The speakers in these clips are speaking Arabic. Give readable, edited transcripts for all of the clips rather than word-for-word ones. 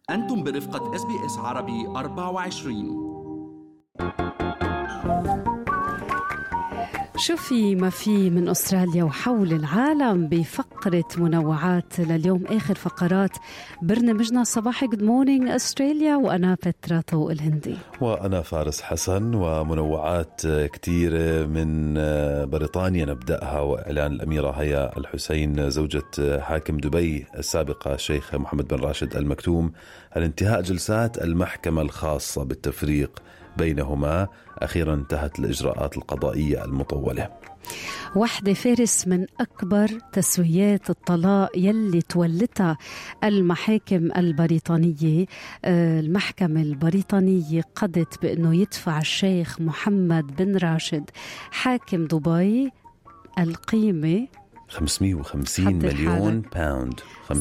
أنتم برفقة SBS عربي 24. شوفي ما في من أستراليا وحول العالم بفقرة منوعات لليوم. آخر فقرات برنامجنا صباحي Good Morning أستراليا، وأنا بترا طوق الهندي وأنا فارس حسن. ومنوعات كتيرة من بريطانيا نبدأها، وإعلان الأميرة هيا الحسين زوجة حاكم دبي السابقة الشيخ محمد بن راشد المكتوم عن انتهاء جلسات المحكمة الخاصة بالتفريق بينهما. أخيرا انتهت الإجراءات القضائية المطولة. واحدة فارس من أكبر تسويات الطلاق يلي تولتها المحاكم البريطانية. المحكمة البريطانية قضت بأنه يدفع الشيخ محمد بن راشد حاكم دبي القيمة 550 مليون باوند،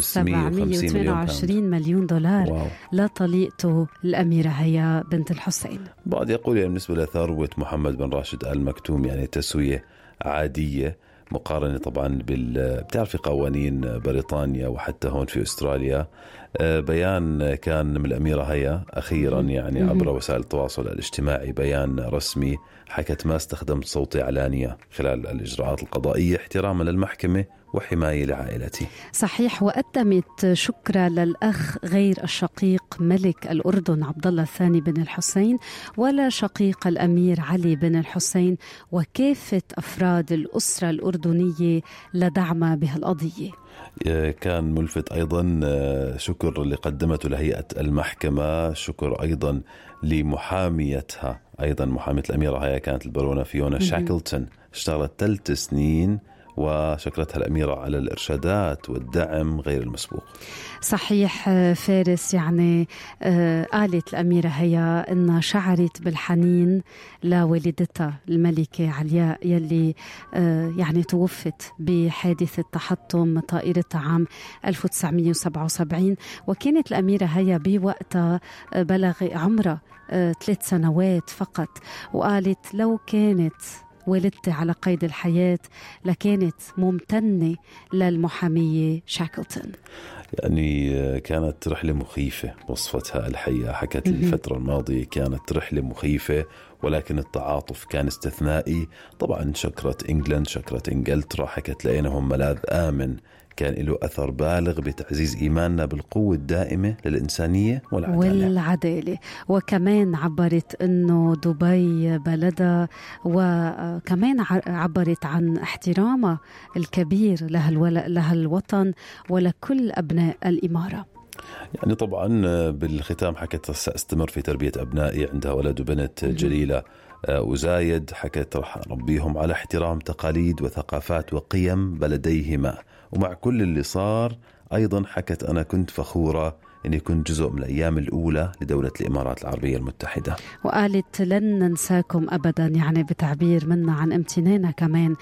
728 مليون دولار. واو. لطليقته الأميرة هيا بنت الحسين. بعض يقول يعني بالنسبة لثروة محمد بن راشد المكتوم يعني تسوية عادية مقارنة طبعا بتعرفي قوانين بريطانيا وحتى هون في أستراليا. بيان كان من الأميرة هيا أخيرا يعني عبر وسائل التواصل الاجتماعي، بيان رسمي حكت ما استخدمت صوتي علانية خلال الإجراءات القضائية احتراما للمحكمة وحماية لعائلتي. صحيح. وقدمت شكرا للأخ غير الشقيق ملك الأردن عبد الله الثاني بن الحسين ولا شقيق الأمير علي بن الحسين وكافة أفراد الأسرة الأردنية لدعمها بهالقضية. كان ملفت أيضا شكر اللي قدمته لهيئة المحكمة، شكر أيضا لمحاميتها، أيضا محامية الأميرة هي كانت البارونة فيونا شاكلتون، اشتغلت 3 سنين، وشكرتها الأميرة على الإرشادات والدعم غير المسبوق. صحيح فارس. يعني قالت الأميرة هيا إنها شعرت بالحنين لوالدتها الملكة علياء يلي يعني توفت بحادثة تحطم طائرتها عام 1977، وكانت الأميرة هيا بوقتها بلغ عمرها 3 سنوات فقط. وقالت لو كانت والدتي على قيد الحياة لكانت ممتنة للمحامية شاكلتون. يعني كانت رحلة مخيفة وصفتها الحقيقة، حكت الفترة الماضية كانت رحلة مخيفة ولكن التعاطف كان استثنائي. طبعا شكرت إنجلند، شكرت إنجلترا، حكت لأنهم ملاذ آمن كان له أثر بالغ بتعزيز إيماننا بالقوة الدائمة للإنسانية والعدالة. وكمان عبرت أنه دبي بلدها، وكمان عبرت عن احترامها الكبير لها الوطن ولكل أبناء الإمارة. يعني طبعا بالختام حكت سأستمر في تربية أبنائي، عندها ولد وبنت جليلة وزايد، حكت رح أربيهم على احترام تقاليد وثقافات وقيم بلديهما. ومع كل اللي صار أيضا حكت أنا كنت فخورة أني كنت جزء من الأيام الأولى لدولة الإمارات العربية المتحدة. وقالت لن ننساكم أبدا، يعني بتعبير منا عن امتنانها كمان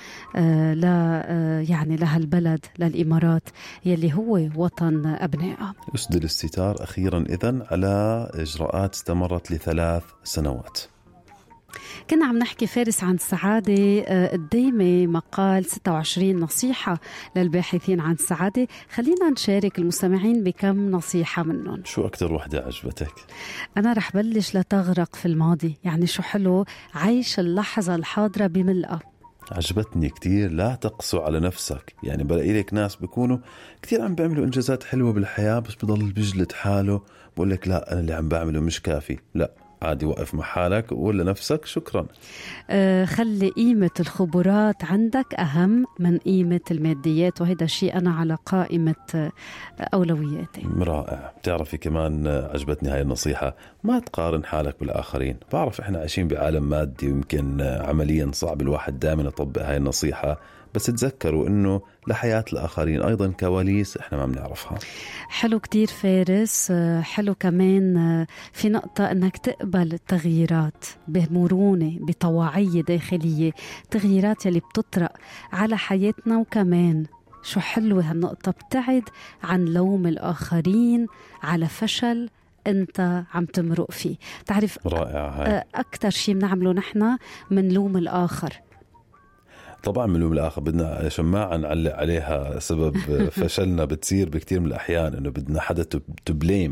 يعني لها البلد للإمارات يلي هو وطن أبنائها. يسدل الستار أخيرا إذن على إجراءات استمرت ل3 سنوات. كنا عم نحكي فارس عن السعادة الدايمة، مقال 26 نصيحة للباحثين عن السعادة. خلينا نشارك المستمعين بكم نصيحة منهم. شو أكتر وحدة عجبتك؟ أنا رح بلش لتغرق في الماضي، يعني شو حلو عيش اللحظة الحاضرة بملئة. عجبتني كتير لا تقسو على نفسك. يعني بلاقي لك ناس بيكونوا كتير عم بيعملوا إنجازات حلوة بالحياة بس بضل بيجلد حاله بقول لك لا أنا اللي عم بعمله مش كافي. لا، عادي وقف مع حالك وقول لنفسك شكرا. خلي قيمة الخبرات عندك أهم من قيمة الماديات، وهذا شيء أنا على قائمة أولوياتي. رائع. بتعرفي كمان عجبتني هاي النصيحة، ما تقارن حالك بالآخرين. بعرف إحنا عايشين بعالم مادي ويمكن عمليا صعب الواحد دائما يطبق هاي النصيحة، بس تذكروا إنه لحياة الآخرين أيضا كواليس إحنا ما بنعرفها. حلو كتير فارس. حلو كمان في نقطة إنك تقبل التغييرات بمرونة بطواعية داخلية، تغييرات يلي بتطرق على حياتنا. وكمان شو حلوة هالنقطة، ابتعد عن لوم الآخرين على فشل أنت عم تمرق فيه. تعرف رائع هاي. أكتر شيء بنعمله نحن من لوم الآخر. طبعا من اليوم الآخر بدنا شماعة نعلق عليها سبب فشلنا بتصير بكتير من الأحيان إنه بدنا حدا تبليم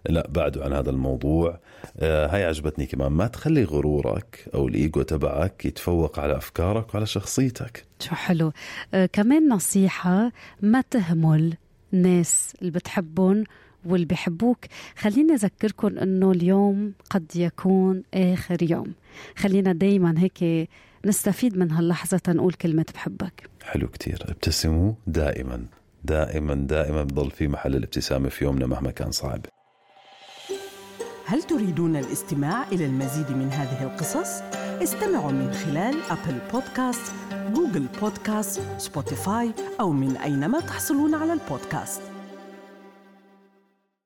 لا بعدوا عن هذا الموضوع. هاي عجبتني كمان، ما تخلي غرورك أو الإيجو تبعك يتفوق على أفكارك وعلى شخصيتك. شو حلو. كمان نصيحة، ما تهمل الناس اللي بتحبون واللي بيحبوك. خليني أذكركم أنه اليوم قد يكون آخر يوم. خلينا دايما هيك نستفيد من هاللحظة نقول كلمة بحبك. حلو كتير. ابتسموا دائما دائما دائما، بضل في محل الابتسامة في يومنا مهما كان صعب. هل تريدون الاستماع إلى المزيد من هذه القصص؟ استمعوا من خلال أبل بودكاست، جوجل بودكاست، سبوتيفاي أو من أينما تحصلون على البودكاست.